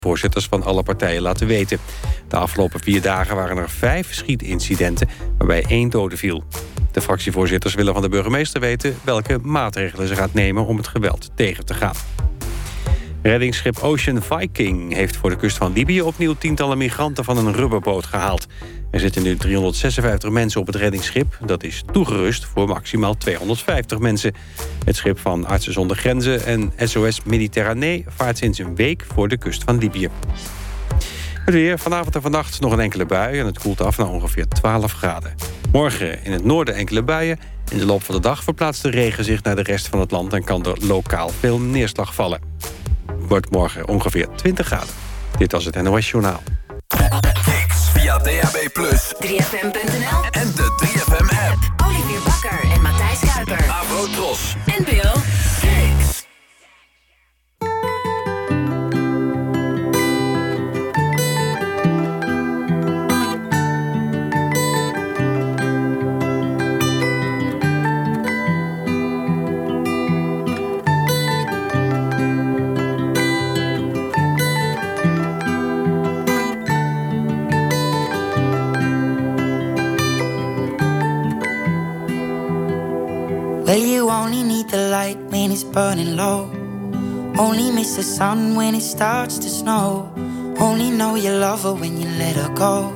Voorzitters van alle partijen laten weten. De afgelopen 4 dagen waren er 5 schietincidenten... waarbij 1 dode viel. De fractievoorzitters willen van de burgemeester weten... welke maatregelen ze gaat nemen om het geweld tegen te gaan. Reddingsschip Ocean Viking heeft voor de kust van Libië... opnieuw tientallen migranten van een rubberboot gehaald. Er zitten nu 356 mensen op het reddingsschip. Dat is toegerust voor maximaal 250 mensen. Het schip van Artsen zonder Grenzen en SOS Mediterranee... vaart sinds een week voor de kust van Libië. Het weer, vanavond en vannacht nog een enkele bui... en het koelt af naar ongeveer 12 graden. Morgen in het noorden enkele buien. In de loop van de dag verplaatst de regen zich naar de rest van het land... en kan er lokaal veel neerslag vallen. Wordt morgen ongeveer 20 graden. Dit was het NOS Journaal. Via DAB+, 3FM.nl en de 3FM-app. Olivier Bakker en Matthijs Kuiper. Avro Tros. En Bill Hicks. Well, you only need the light when it's burning low. Only miss the sun when it starts to snow. Only know you love her when you let her go.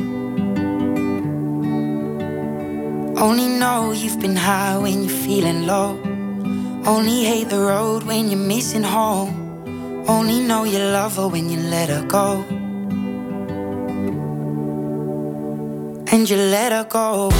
Only know you've been high when you're feeling low. Only hate the road when you're missing home. Only know you love her when you let her go. And you let her go.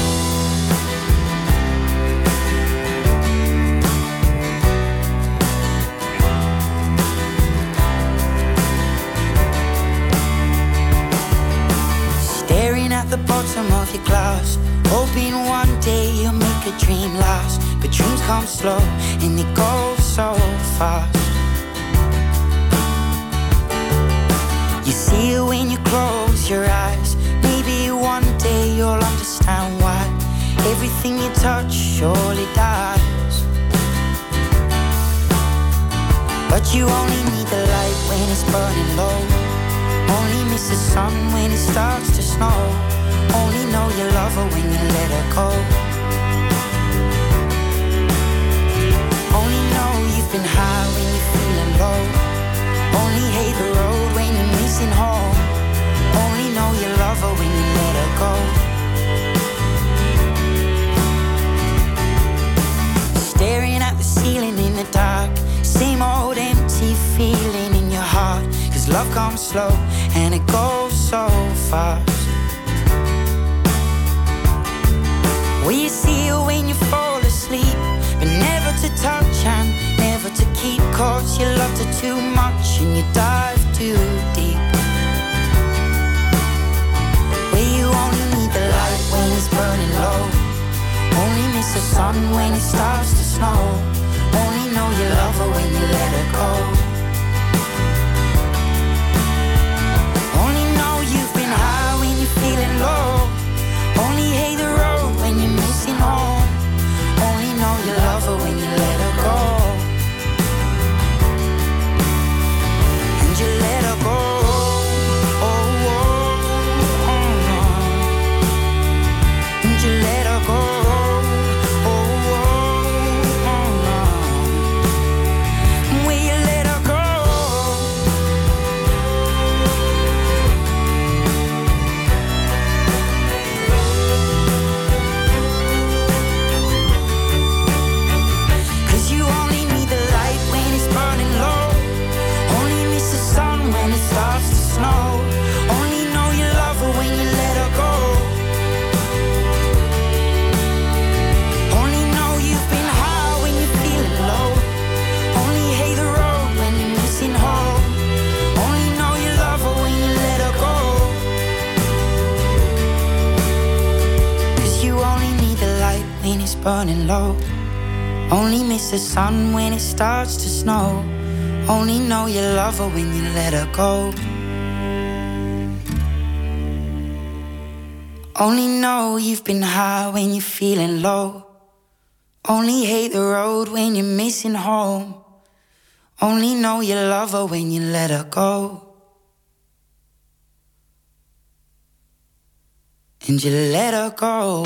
Staring at the bottom of your glass, hoping one day you'll make a dream last. But dreams come slow and they go so fast. You see it when you close your eyes. Maybe one day you'll understand why everything you touch surely dies. But you only need the light when it's burning low. Only miss the sun when it starts to snow. Only know you love her when you let her go. Only know you've been high when you're feeling low. Only hate the road when you're missing home. Only know you love her when you let her go. Staring at the ceiling in the dark. Same old empty feeling in your heart. Cause love comes slow and it goes so fast. Well, you see her when you fall asleep, but never to touch and never to keep. Cause you loved her too much and you dive too deep. Well, you only need the light when it's burning low. Only miss the sun when it starts to snow. Only know you love her when you let her go. Only know you've been high when you're feeling low. Only hate the road when you're missing home. Only know you love her when you let her go. And you let her go. Oh, oh, oh, oh. And you let her go. Burning low. Only miss the sun when it starts to snow. Only know you love her when you let her go. Only know you've been high when you're feeling low. Only hate the road when you're missing home. Only know you love her when you let her go. and you let her go.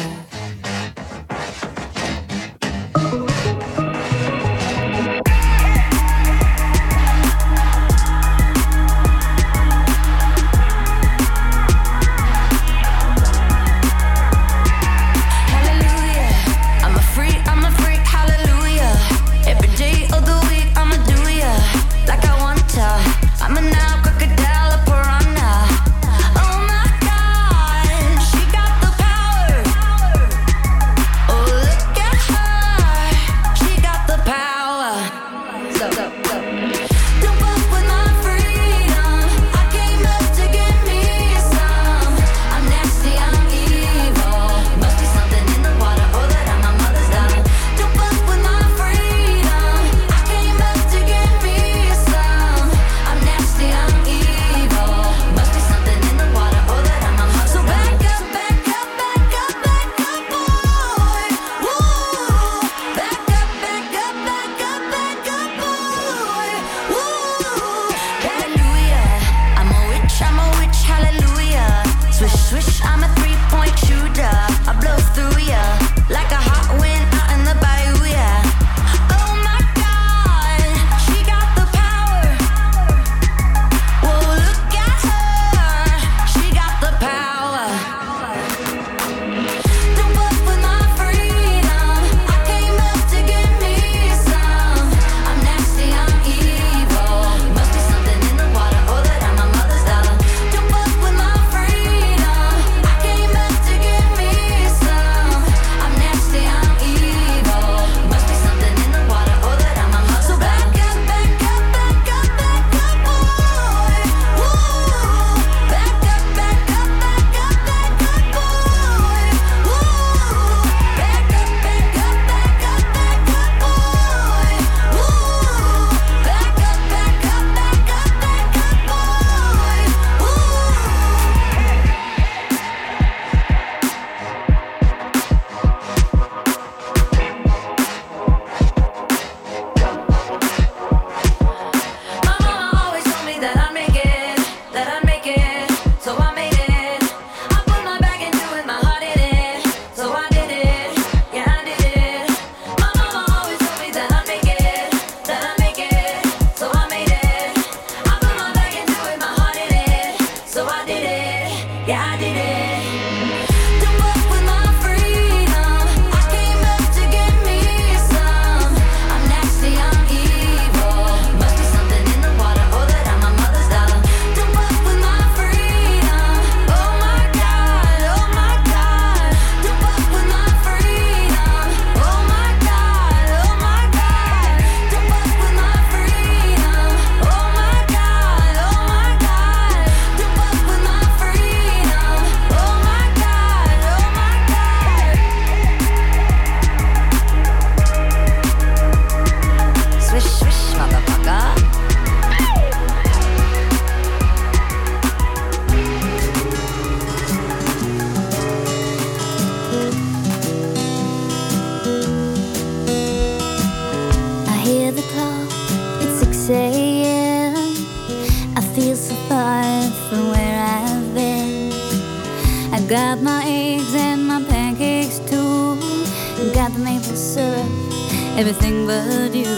Got my eggs and my pancakes too. Got the maple syrup, everything but you.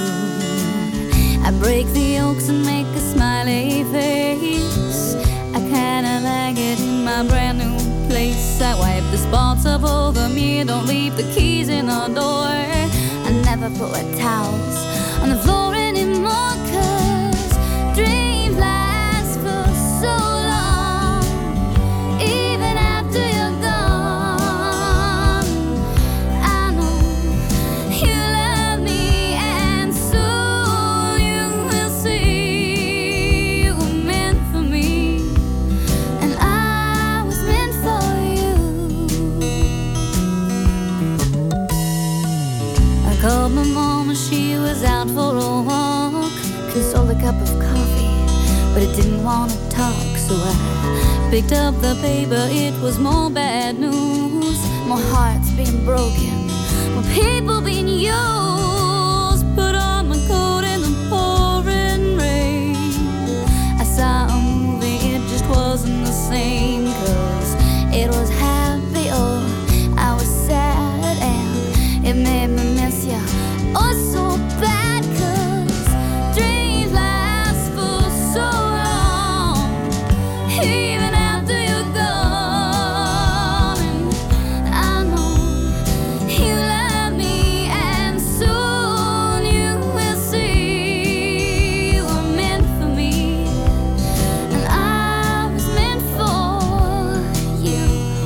I break the yolks and make a smiley face. I kinda like it in my brand new place. I wipe the spots up over me, don't leave the keys in the door. I never put wet towels on the floor anymore, 'cause dreams last for so long. Even after you're gone, I know you love me, and soon you will see you were meant for me, and I was meant for you. I called my mom and she was out for a walk. Consoled a cup of coffee, but it didn't want to talk. So I picked up the paper, it was more bad news. More hearts being broken, more people being used. Put on my coat in the pouring rain. I saw a movie, it just wasn't the same, 'cause it was happy even after you're gone. And I know you love me, and soon you will see you were meant for me, and I was meant for you.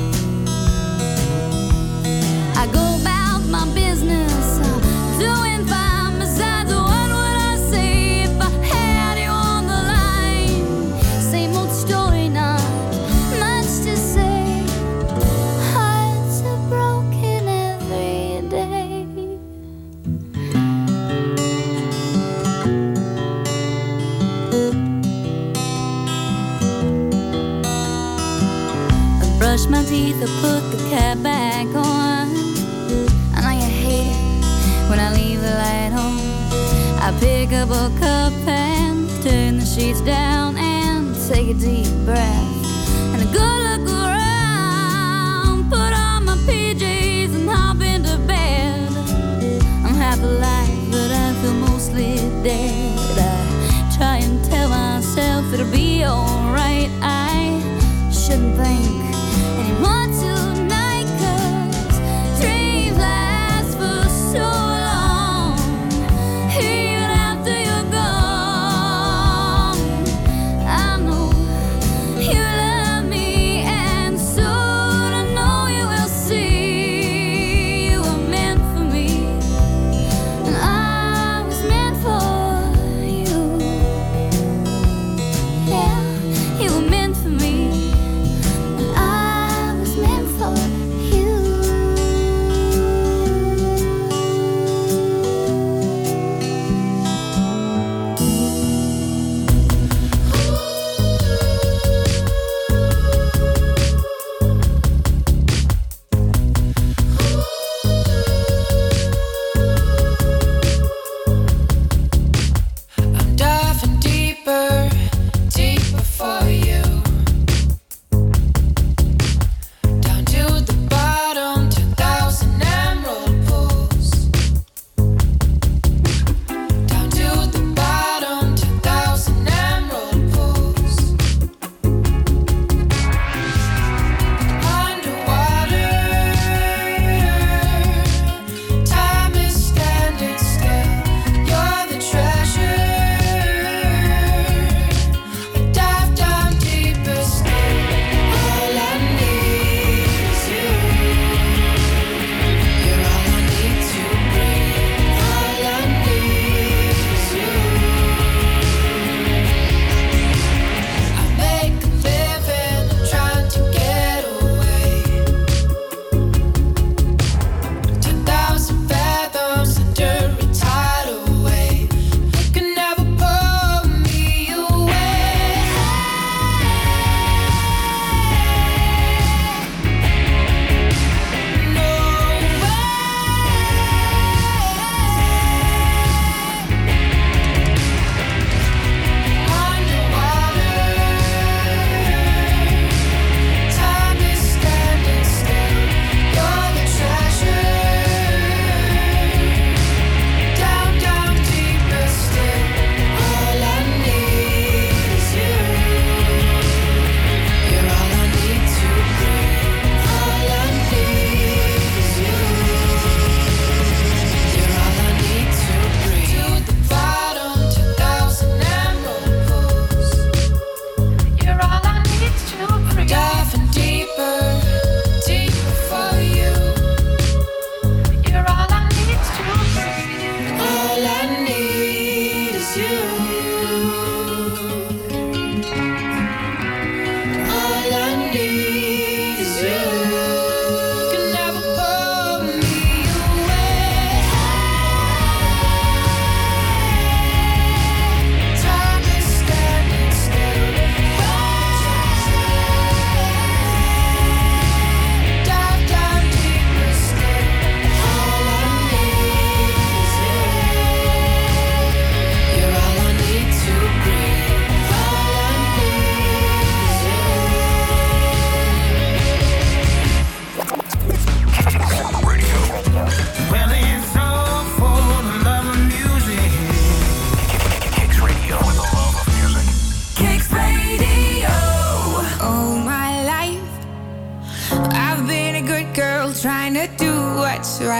I go about my business, doing fine. Besides, what would I say if I had you on the line? Same old story, not much to say. Hearts are broken every day. I brush my teeth, I put the cap back on. I know you hate it when I leave the light on. I pick up a cup and turn the sheets down and take a deep breath and a good look around. Put on my PJs and hop into bed. I'm half alive, but I feel mostly dead. I try and tell myself it'll be alright. I shouldn't think anymore tonight, 'cause dreams last for so long, even after you're gone. I know you love me, and soon I know you will see you were meant for me, and I was meant for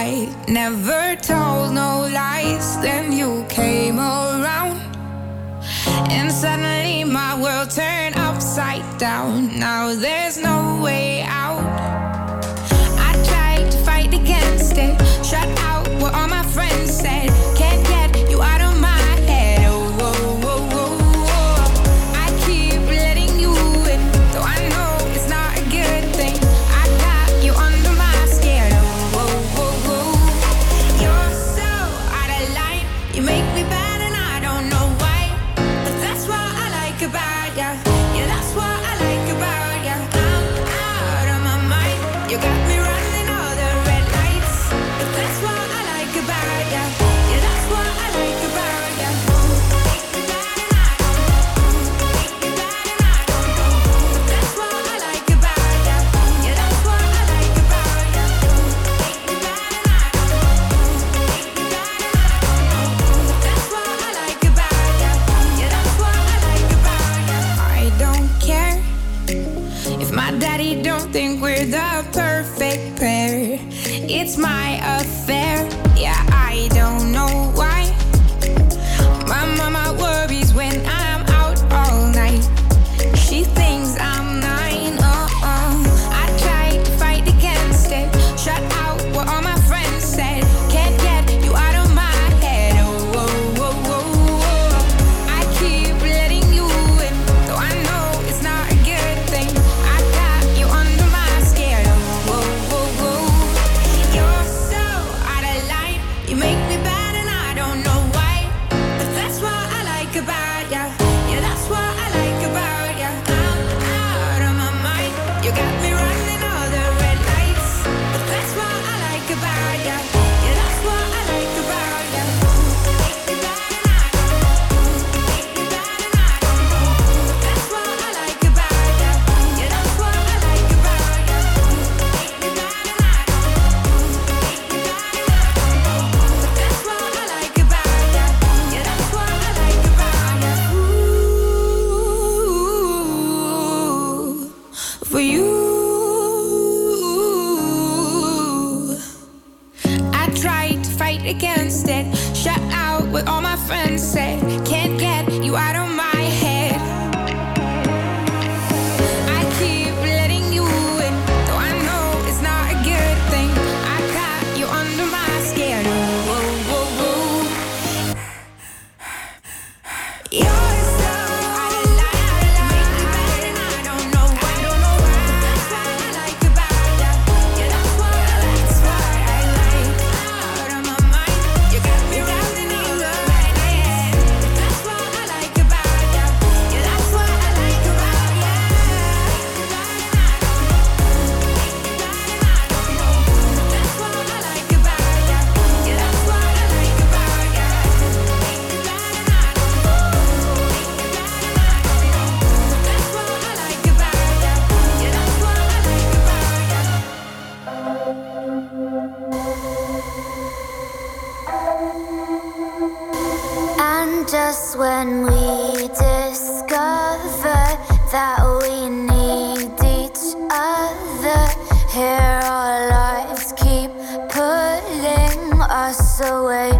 right. Never told no lies. Then you came around, and suddenly my world turned upside down. Now there's no way out. I tried to fight against it, shut out what all my friends said. Can't get you out of my head. Oh, oh, oh, oh, oh. I keep letting you in, though I know it's not a good thing. I got you under my skin. Oh, oh, oh, oh. You're so out of line. You make me bad and I don't know why, but that's what I like about ya. Yeah, that's what I like about ya. I'm out of my mind. You got me running all the red lights, but that's what I like about ya. Yeah, that's what I like about ya. Make me bad and I don't know. Make me bad and I don't know. But that's what I like about ya. Yeah, that's what I like about ya. Make me bad and I don't know. Make me bad and I don't know. But that's what I like about ya. Yeah, that's what I like about ya. I don't care if my daddy don't think we're the perfect pair. It's my affair. Yeah, I don't know why. My mama worries when I'm out all night. She thinks I'm 9. I tried to fight against it, shut out what all my friends said. Can't get you out of my head. Oh, oh, oh, oh, oh. I keep letting you in, though I know it's not a good thing. I got you under my skin. Oh, oh, oh, oh. You're so out of line. You make me bad and I don't know why, but that's what I like about ya. Yeah, that's what I like about ya. I'm out of my mind. You got me running all the red lights, but that's what I like about ya. Yeah, that's what I like about ya. Make me bad and I don't know. Make me bad and I don't know. But that's what I like about ya. Yeah, that's what I like about ya. Make me bad and I don't know. Make me bad and I don't know. But that's what I like about ya. Yeah, that's what I like about ya. Ooh, for you. I tried to fight against it, shut out what all my friends said. Can't get you out of my head. I keep letting you in, though I know it's not a good thing. I got you under my skin. Oh, oh, oh, oh. You're so out of line. Make me bad and I don't know why. That's what I like about ya. Yeah, that's what I like. That's what I like. Out of my mind. You got me running all the red lights. That's what I like about ya. Yeah, that's what I like about ya. That's what I like about ya. Yeah, that's what I like about ya. Make me bad and I don't know. That's what I like about ya. Yeah, that's what I like about ya. And just when we discover that we need each other, here our lives keep pulling us away.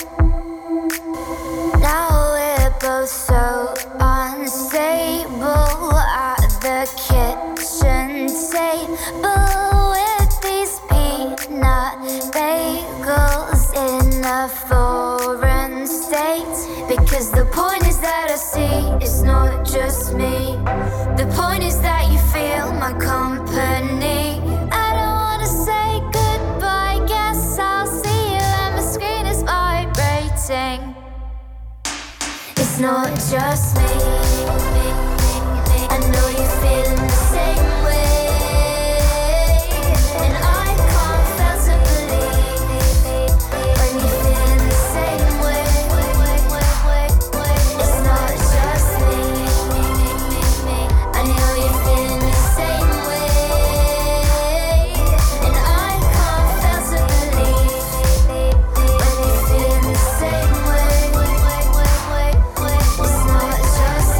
Now we're both so unstable at the kitchen table with these peanut bagels in a foreign state. Because the point is that I see it's not just me. The point is that you feel my company. I don't wanna say goodbye, guess I'll see you and my screen is vibrating. It's not just me. I know you're feeling the same way, and I can't fail to believe when you're feeling the same way. It's not just me. I know you're feeling the same way, and I can't fail to believe when you're feeling the same way. It's not just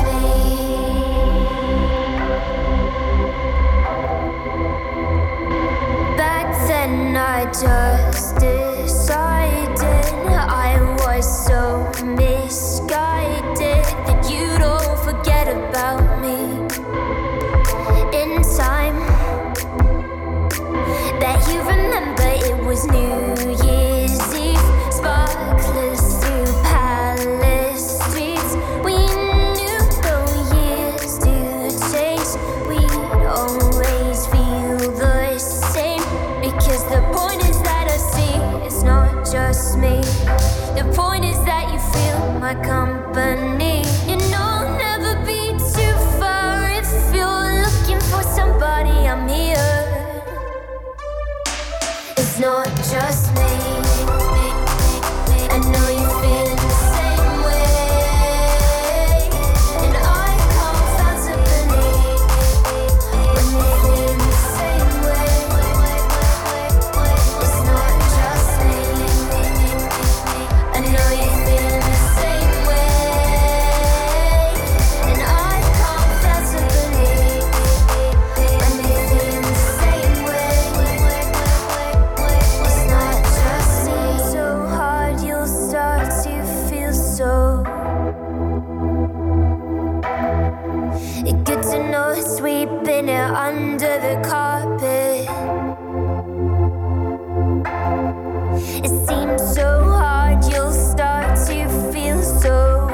my company. You know, never be too far. If you're looking for somebody, I'm here. It's not just me. I know you feel the same way, and I can't fail to believe when you feel the same way. It's not just me. I know you feel the same way, and I can't fail to believe when you feel the same way. It's not just me. So hard you'll start to feel so. It's good to know sweeping it under the carpet. It seems so hard you'll start to feel so.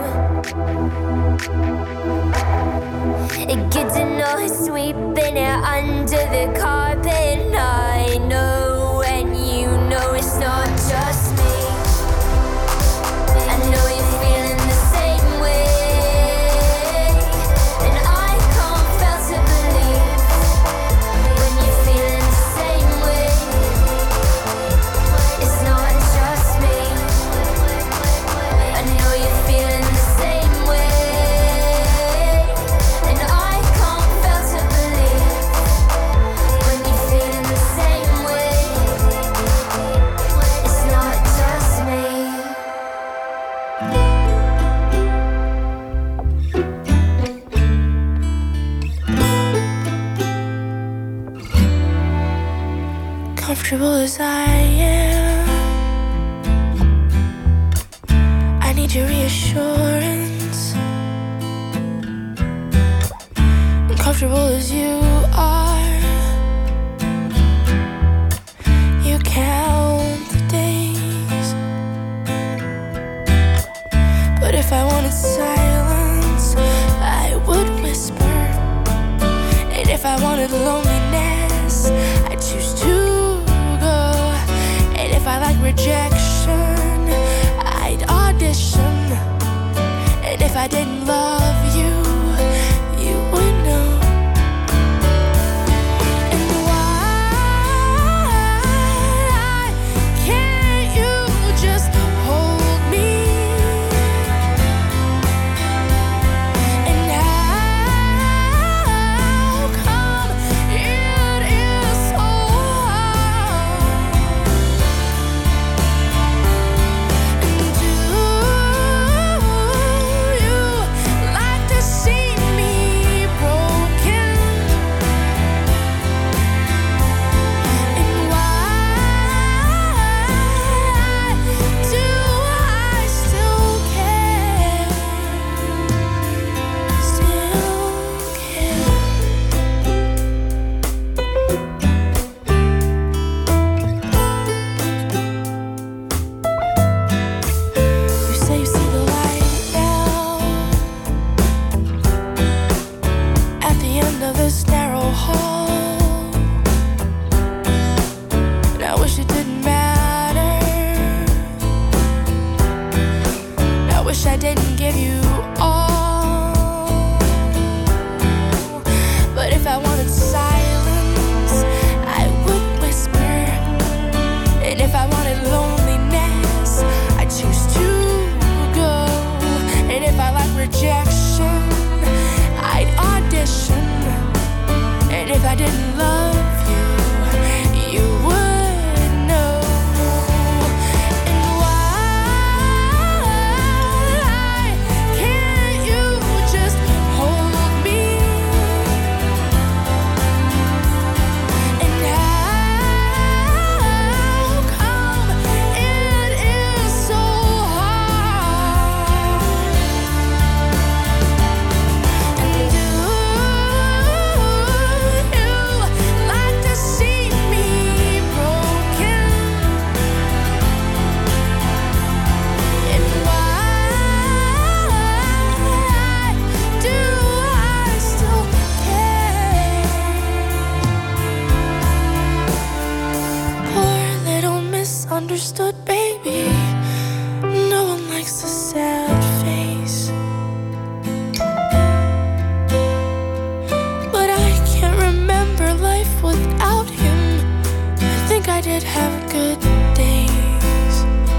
It's good to know sweeping it under the carpet. I know and you know it's not just me. I know you're feeling the same way, and I can't fail to believe when you're feeling the same way. It's not just me. I know you're feeling the same way, and I can't fail to believe when you're feeling the same way. It's not just me. Comfortable as I am, I need your reassurance. Comfortable as you are, you count the days. But if I wanted silence, I would whisper. And if I wanted loneliness, I'd choose to go. And if I like rejection, I'd audition. And if I didn't love you, you would know. And why can't you just hold me? And how come it is so hard? And do you like to see me broken? And why do I still care? Still care. You say you see the light now at the end of this narrow hall. And I wish it didn't matter. I wish I didn't give you all. But if I wanted silence, I would whisper. And if I wanted loneliness, I choose to go. And if I like rejection, I'd audition. And if I didn't love you, you would know. And why can't you just hold me? And how come it is so hard? And do you I did have good days.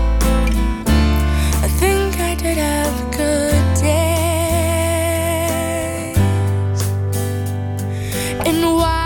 I think I did have good days. And why?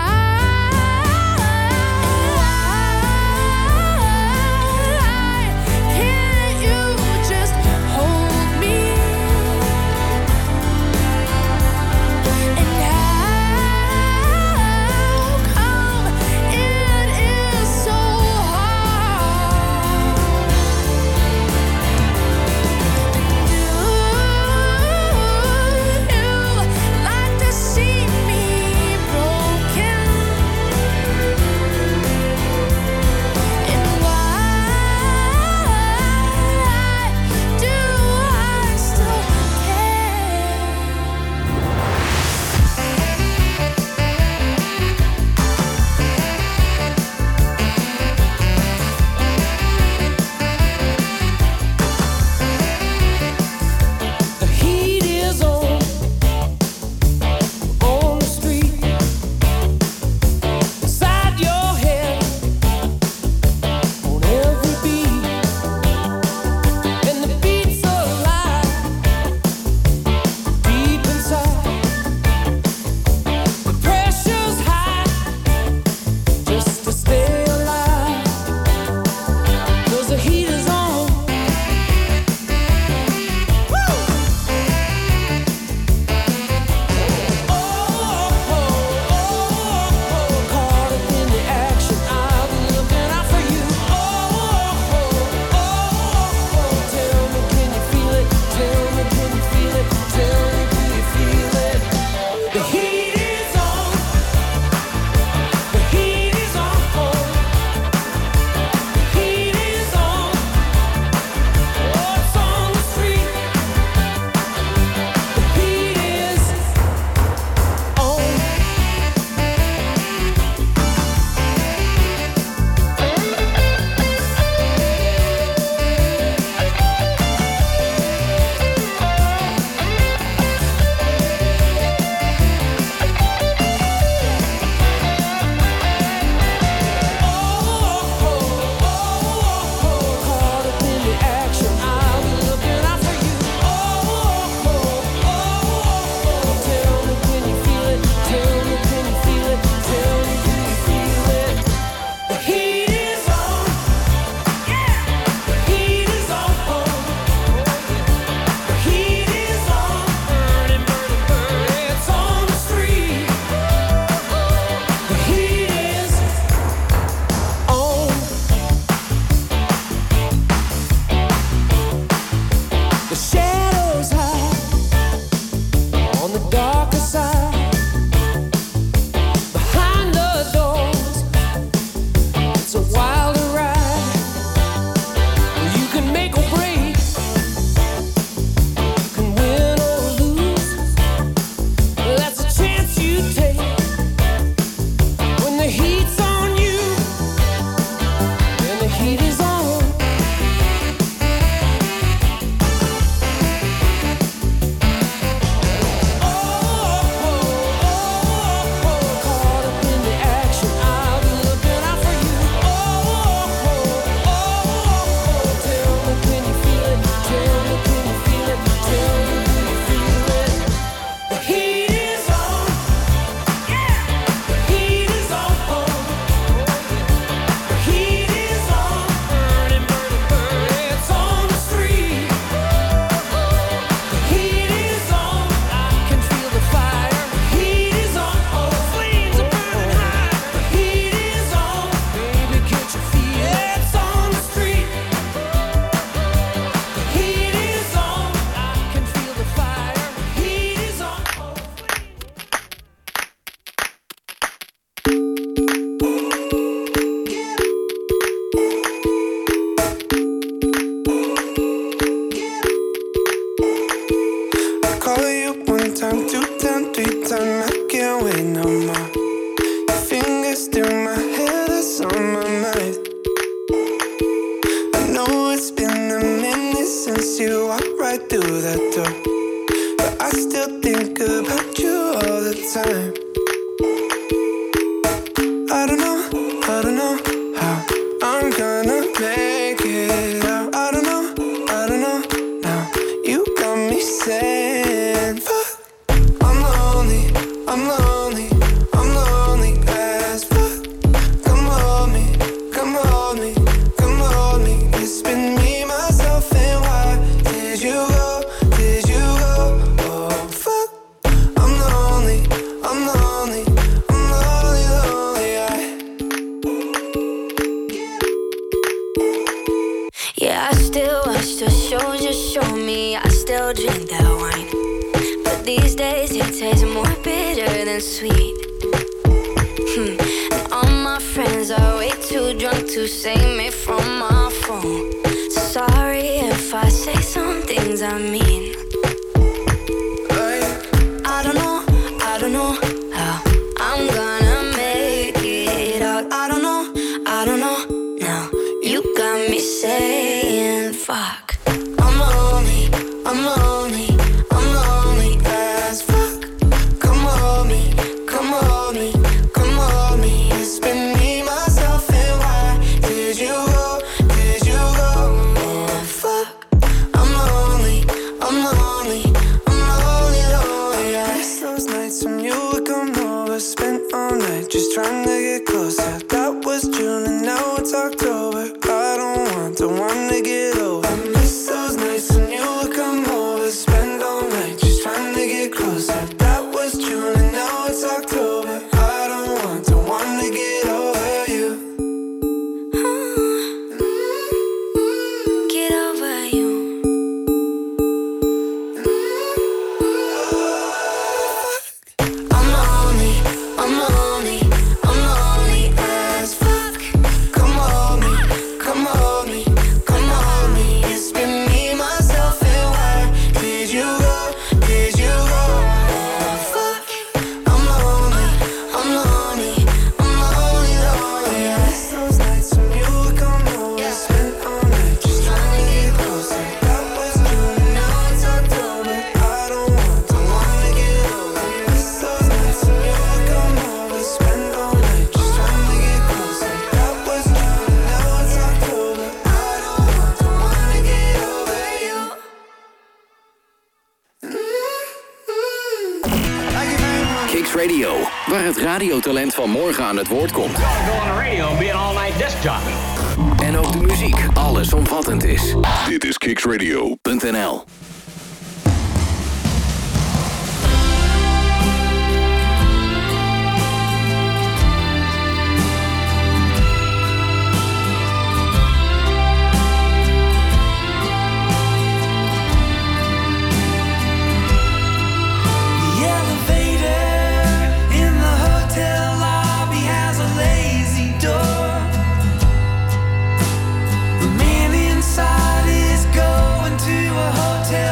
I don't know how sweet. And all my friends are way too drunk to save me from my phone. Sorry if I say some things I mean. I don't know how I'm gonna make it out. I don't know now. You got me saying fuck. I'm lonely as fuck. Come on me. It's been me, myself, and why did you go? And fuck, I'm lonely. I miss those nights when you would come over, spent all night just trying to get closer. That was June and now it's October. I don't want the one to get over. I miss those nights when you would come over, spend all night just trying to get closer. That was June and now it's October. I don't want the one to get over you. Get over you. I'm lonely as fuck. Come on me. It's been me, myself, and why did you go? Fuck, I'm lonely. I miss those nights when you would come over, spent all night just trying to get closer. That was June and now it's October. I don't want the one to get over. I miss those nights when you would come over, spend all night just trying to get closer. That was June and now it's October. I don't want the one to get over you. Kicks Radio, waar het radiotalent van morgen aan het woord komt. Go on the radio and be an all-night disc jockey. En ook de muziek allesomvattend is. Dit is kicksradio.nl. The elevator in the hotel lobby has a lazy door. The man inside is going to a hotel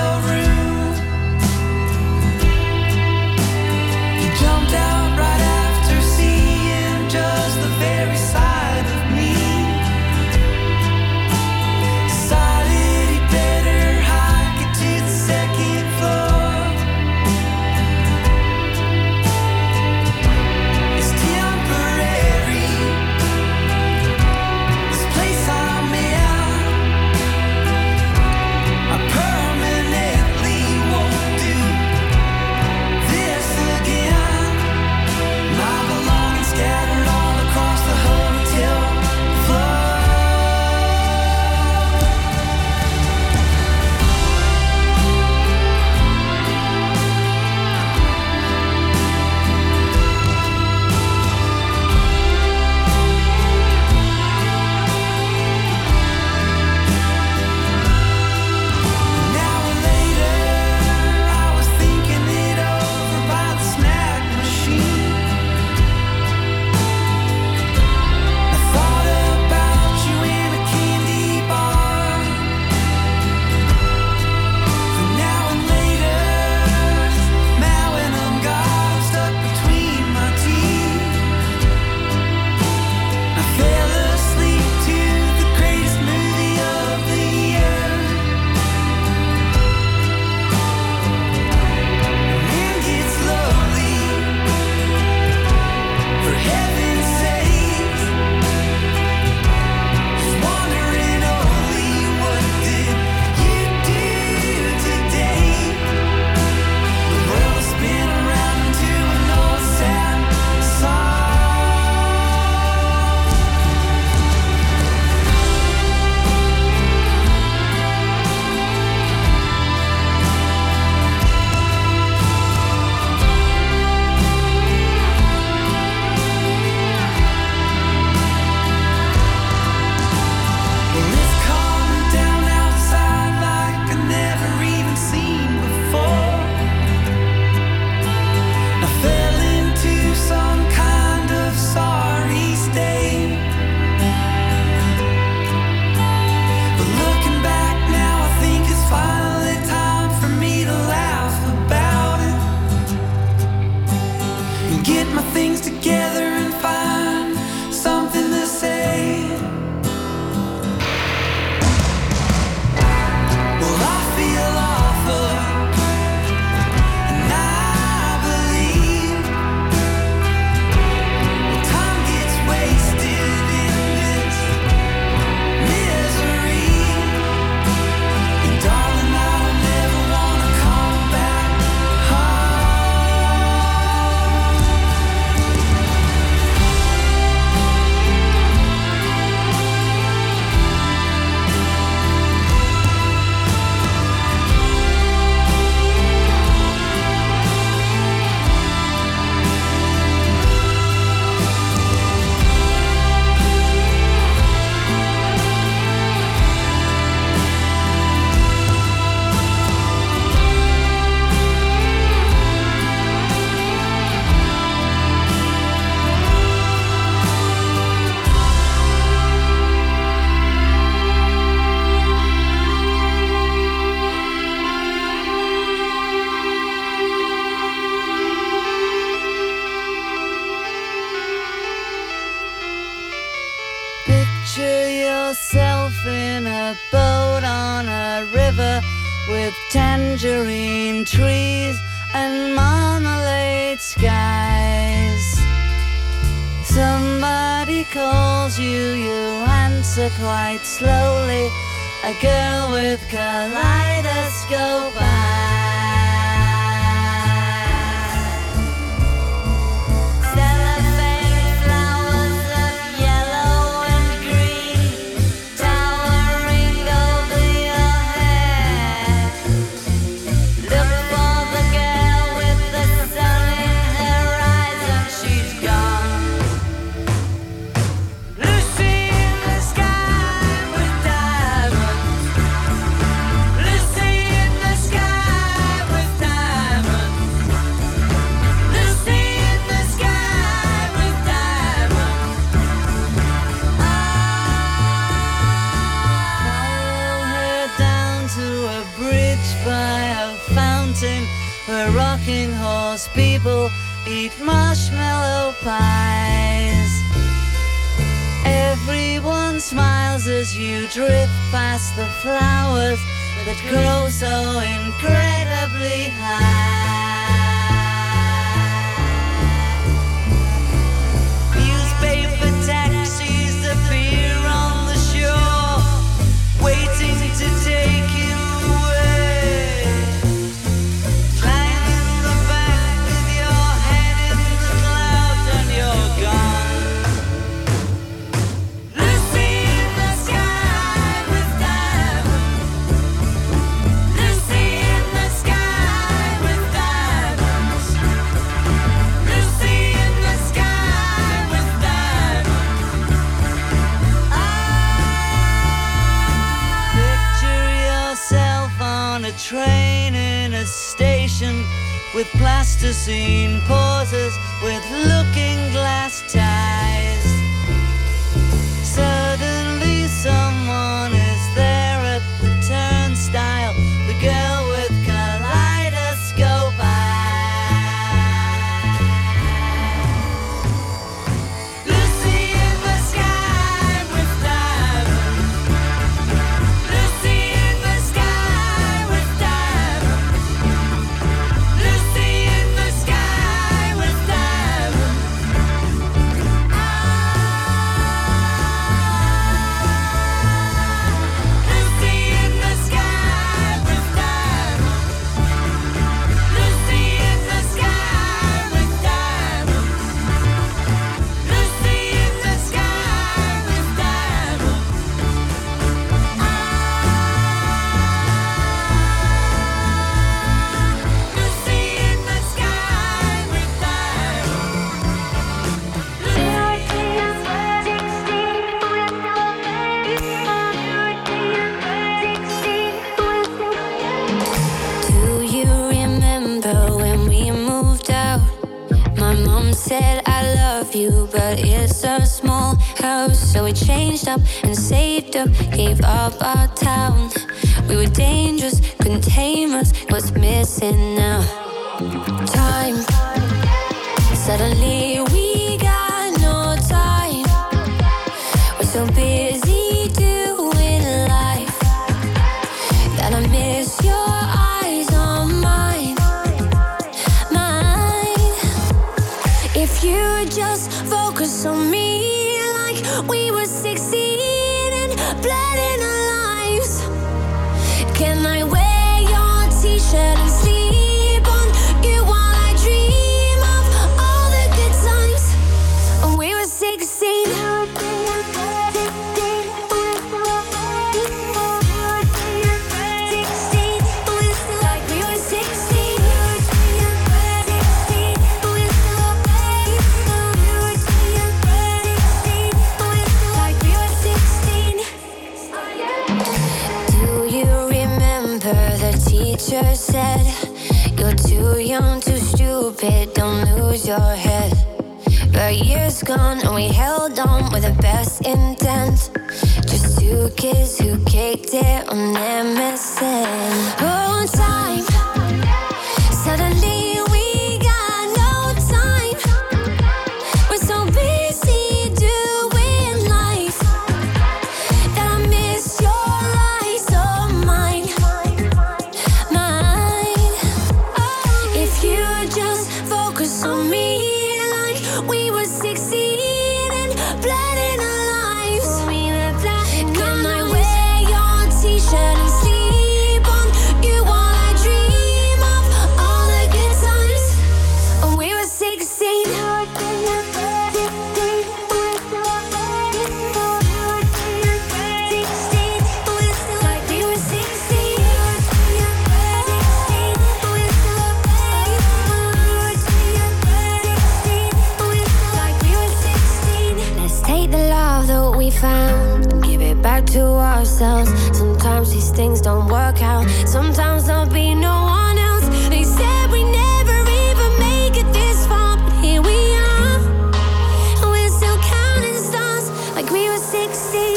yourself in a boat on a river with tangerine trees and marmalade skies. Somebody calls you, you answer quite slowly. A girl with kaleidoscope eyes. Where rocking horse people eat marshmallow pies. Everyone smiles as you drift past the flowers that grow so incredibly high. Newspaper taxis appear on the shore, waiting to take you away. Train in a station with plasticine pauses with looking glass ties. Suddenly someone is there at the turnstile, the girl with kaleidoscope eyes. Lucy in the sky with diamonds. Lucy in the sky. Said I love you, but it's a small house. So we changed up and saved up, gave up our town. We were dangerous, couldn't tame us. What's missing now? Time. Suddenly we got no time. We're so busy doing life that I miss your eyes on mine. If you just focus on me like we were 16 and blood in our lives. Can I wear your t-shirt and sleep on you while I dream of all the good times when we were 16? Teacher said, you're too young, too stupid, don't lose your head. But years gone and we held on with the best intent. Just two kids who caked it on MSN. Oh, time. Suddenly we got no time. We're so busy doing life that found and give it back to ourselves. Sometimes these things don't work out. Sometimes there'll be no one else. They said we never even make it this far, but here we are. And we're still counting stars like we were 16.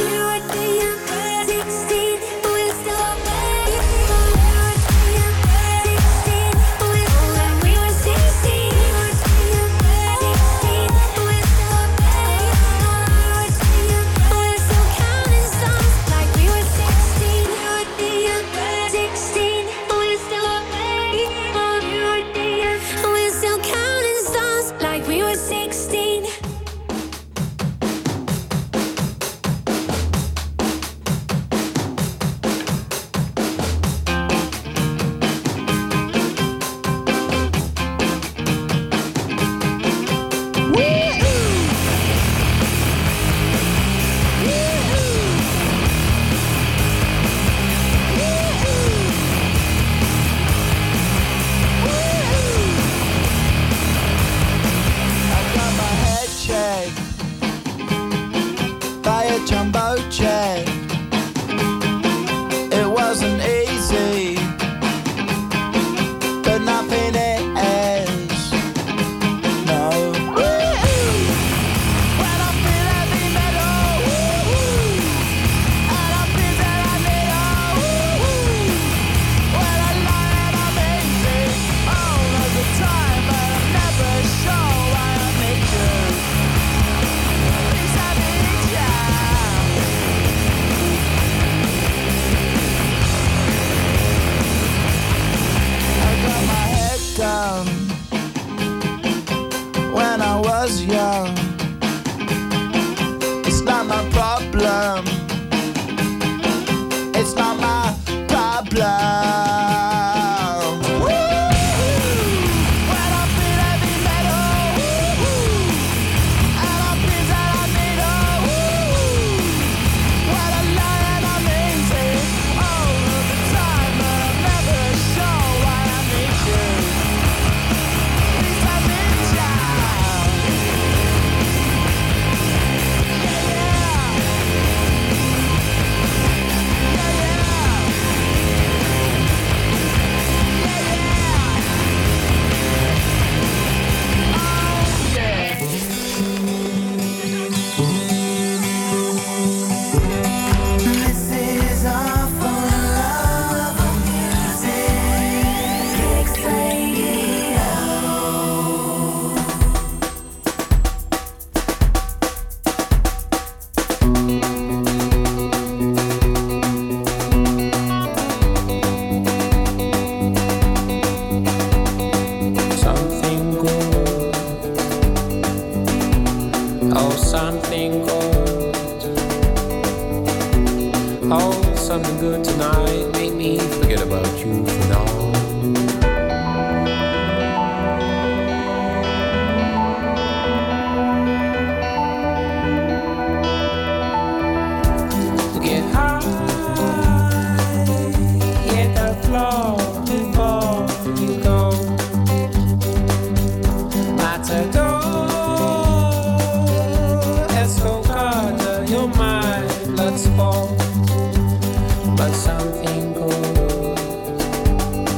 But something good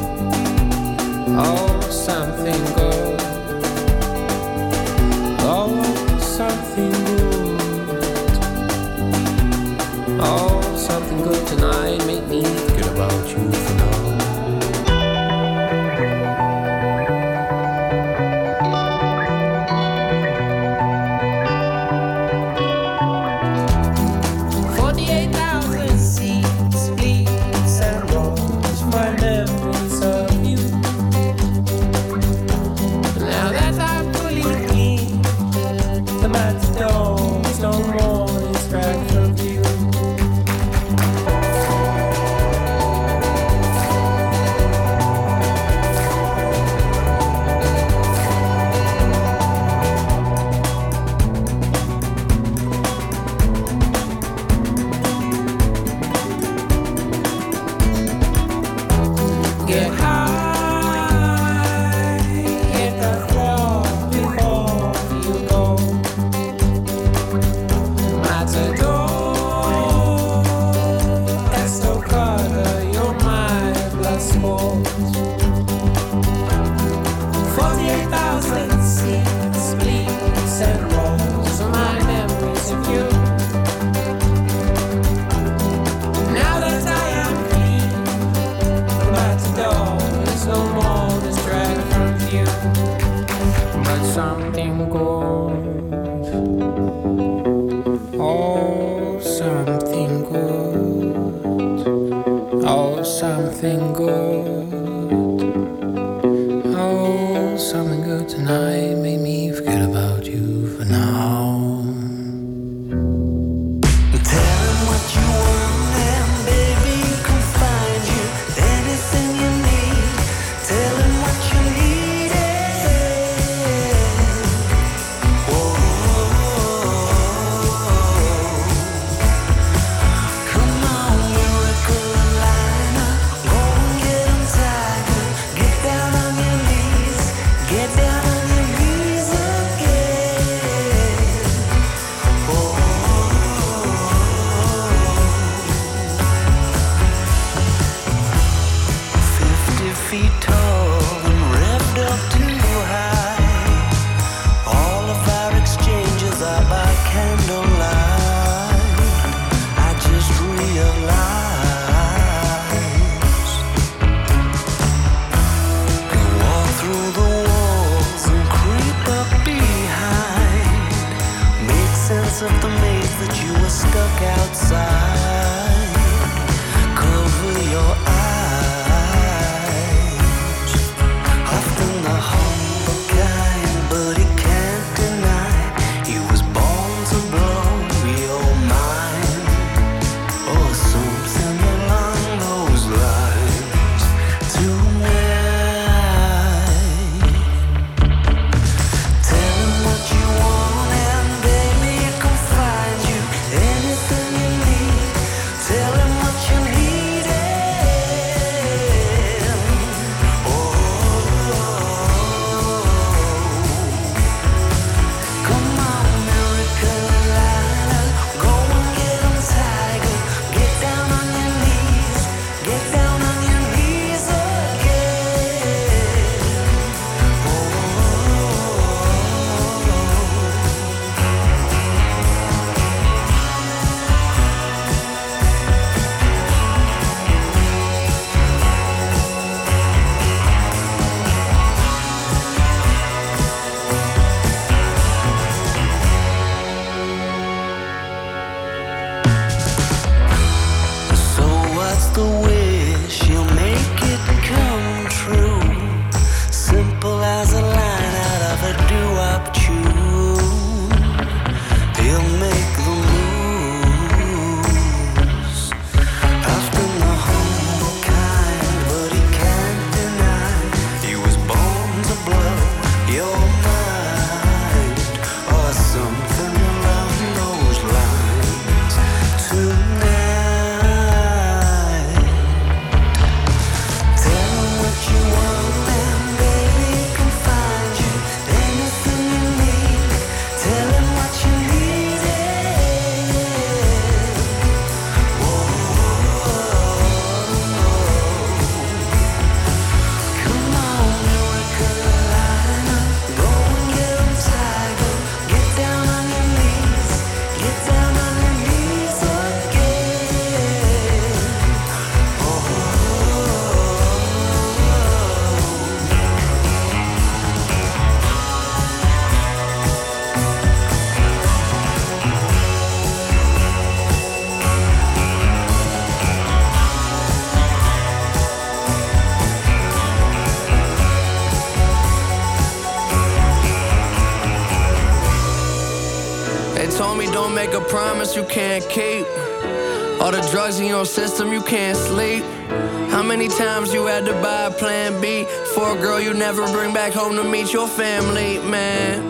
make a promise you can't keep. All the drugs in your system, you can't sleep. How many times you had to buy a plan B for a girl you never bring back home to meet your family, man?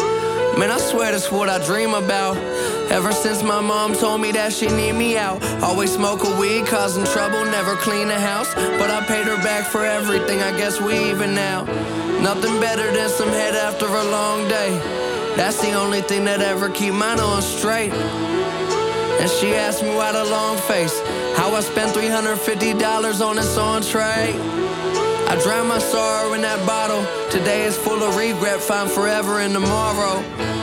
Man, I swear that's what I dream about. Ever since my mom told me that she need me out. Always smoke a weed, causing trouble, never clean the house. But I paid her back for everything, I guess we even now. Nothing better than some head after a long day. That's the only thing that ever keep mine on straight. And she asked me why the long face, how I spent $350 on this entree. I drown my sorrow in that bottle. Today is full of regret, find forever in tomorrow.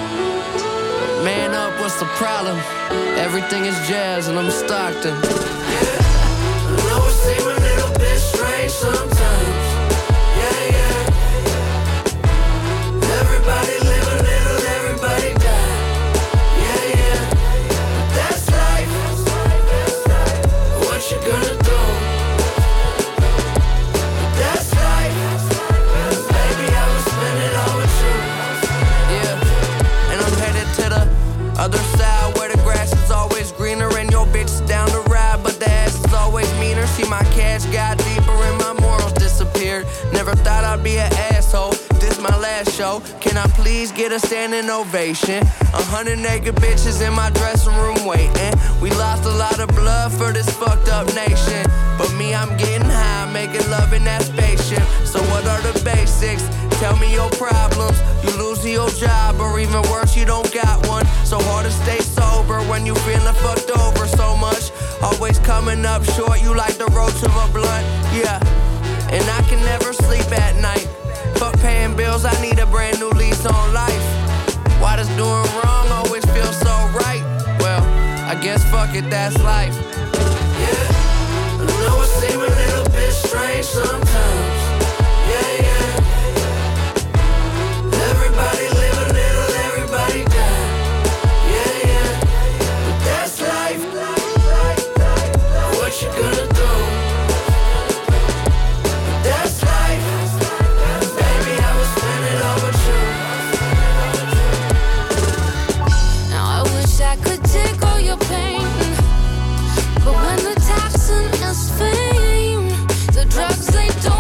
Man up, what's the problem? Everything is jazz and I'm Stockton. Yeah, I know it seems a little bit strange sometimes. Yeah, yeah. Everybody live a little, everybody die. Yeah, yeah. But that's life. What you gonna do? That's life. Baby, I will spend it all with you. Yeah, and I'm headed Other side where the grass is always greener and your bitch is down to ride, but the ass is always meaner. See, my cash got deeper and my morals disappeared. Never thought I'd be an asshole. This my last show. Can I please get a standing ovation? 100 naked bitches in my dressing room waiting. We lost a lot of blood for this fucked up nation. But me, I'm getting high, making love in that spaceship. So what are the basics? Tell me your problems. You lose your job, or even worse, you don't got one. So hard to stay sober when you feeling fucked over so much. Always coming up short, you like the roach of a blunt. Yeah, and I can never sleep at night. Fuck paying bills, I need a brand new lease on life. Why does doing wrong always feel so right? Well, I guess fuck it, that's life. Yeah, I know it seems a little bit strange sometimes. Yeah, yeah. Everybody live a little, everybody die. Yeah, yeah. But that's life. What you gonna do? That's life. Baby, I will spend it all with you. Now I wish I could take all your pain, but when the toxin is fame, the drugs they don't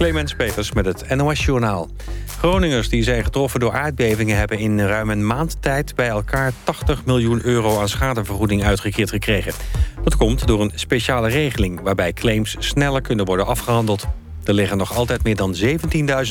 Clemens Peters met het NOS Journaal. Groningers die zijn getroffen door aardbevingen... hebben in ruim een maand tijd bij elkaar 80 miljoen euro aan schadevergoeding uitgekeerd gekregen. Dat komt door een speciale regeling... waarbij claims sneller kunnen worden afgehandeld. Er liggen nog altijd meer dan 17.000